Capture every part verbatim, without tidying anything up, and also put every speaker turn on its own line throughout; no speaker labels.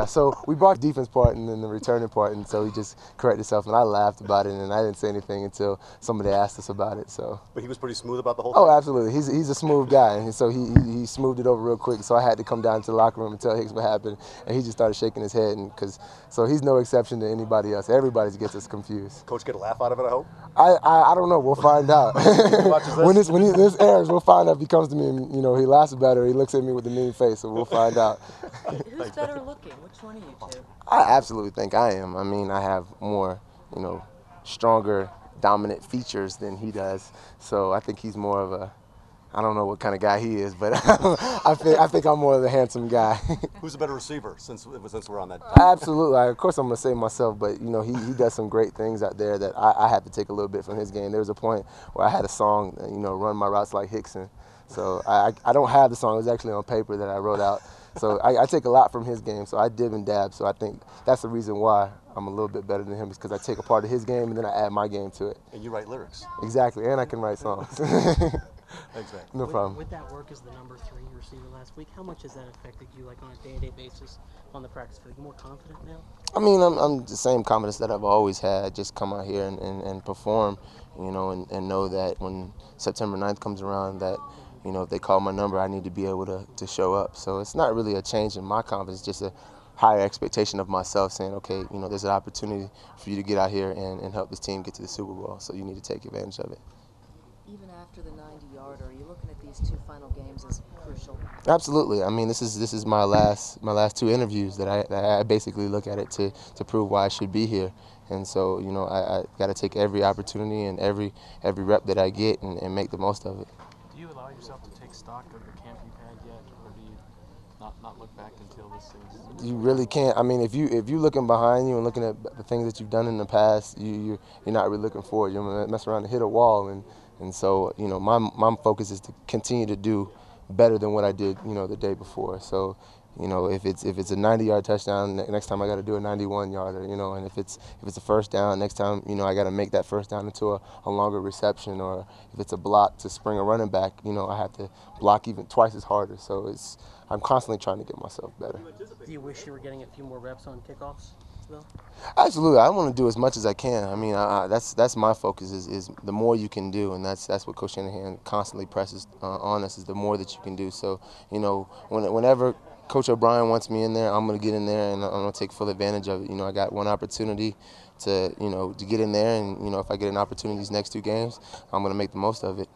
yeah. So we brought the defense part and then the returning part, and so he just corrected himself, and I laughed about it, and I didn't say anything until somebody asked us about it. So.
But he was pretty smooth about the whole
Oh,
thing?
absolutely. He's he's a smooth guy, and so he, he he smoothed it over real quick. So I had to come down to the locker room and tell Hicks what happened, and he just started shaking his head, and because so he's no exception to anybody else. Everybody gets us confused.
Coach get a laugh out of it, I hope?
I I, I don't know. We'll find out. when this when he, this airs, we'll find out if he comes to me and you know he laughs about it or he looks at me with a mean face. So we'll find out.
Who's better looking? Which one of you two?
I absolutely think I am. I mean, I have more, you know, stronger, dominant features than he does. So I think he's more of a, I don't know what kind of guy he is, but I think I think I'm more of the handsome guy.
Who's the better receiver since since we're on that?
Absolutely. Of course, I'm gonna say myself, but you know, he, he does some great things out there that I, I have to take a little bit from his game. There was a point where I had a song, you know, run my routes like Hickson. So I I don't have the song. It was actually on paper that I wrote out. So I, I take a lot from his game. So I dib and dab. So I think that's the reason why I'm a little bit better than him, is because I take a part of his game and then I add my game to it.
And you write lyrics.
Exactly, and I can write songs.
Thanks, man.
No
with,
problem.
With that work as the number three receiver last week, how much has that affected you, like on a day-to-day basis on the practice field? Are you more confident now?
I mean, I'm, I'm the same confidence that I've always had. Just come out here and, and, and perform, you know, and, and know that when September ninth comes around that, you know, if they call my number, I need to be able to, to show up. So it's not really a change in my confidence, just a higher expectation of myself, saying, okay, you know, there's an opportunity for you to get out here and, and help this team get to the Super Bowl, so you need to take advantage of it.
Even after the ninety-yarder, are you looking at these two final games as crucial?
Absolutely. I mean, this is this is my last my last two interviews that I that I basically look at it to to prove why I should be here. And so, you know, I, I got to take every opportunity and every every rep that I get and, and make the most of it.
Do you allow yourself to take stock of the camp you've had yet, or do you not, not look back until this season?
You really can't. I mean, if you if you're looking behind you and looking at the things that you've done in the past, you you're, you're not really looking forward. You're gonna mess around and hit a wall, and and so you know my my focus is to continue to do better than what I did you know the day before. So. You know, if it's if it's a ninety-yard touchdown, next time I got to do a ninety-one-yarder. You know, and if it's if it's a first down, next time you know I got to make that first down into a, a longer reception, or if it's a block to spring a running back, you know, I have to block even twice as harder. So it's I'm constantly trying to get myself better.
Do you wish you were getting a few more reps on kickoffs, Bill?
Absolutely, I want to do as much as I can. I mean, I, I, that's that's my focus is, is the more you can do, and that's that's what Coach Shanahan constantly presses uh, on us is the more that you can do. So you know, when, whenever Coach O'Brien wants me in there, I'm going to get in there and I'm going to take full advantage of it. You know, I got one opportunity to, you know, to get in there, and, you know, if I get an opportunity these next two games, I'm going to make the most of it.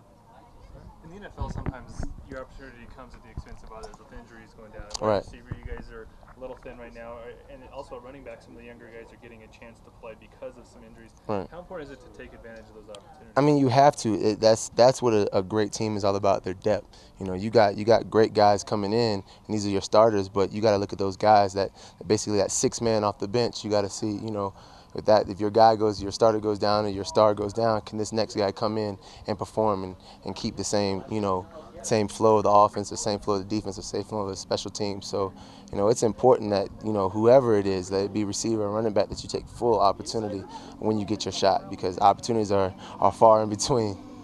In the N F L, sometimes your opportunity comes at the expense of others with injuries going down.
Right.
Receiver, you guys are a little thin right now, and also at running back, some of the younger guys are getting a chance to play because of some injuries.
Right.
How important is it to take advantage of those opportunities?
I mean, you have to. It, that's that's what a, a great team is all about. Their depth. You know, you got you got great guys coming in, and these are your starters. But you got to look at those guys that basically that six man off the bench. You got to see, you know, if that if your guy goes, your starter goes down, or your star goes down, can this next guy come in and perform and, and keep the same, you know, same flow of the offense, the same flow of the defense, the same flow of the special teams. So, you know, it's important that, you know, whoever it is, that it be receiver or running back, that you take full opportunity when you get your shot, because opportunities are, are far in between.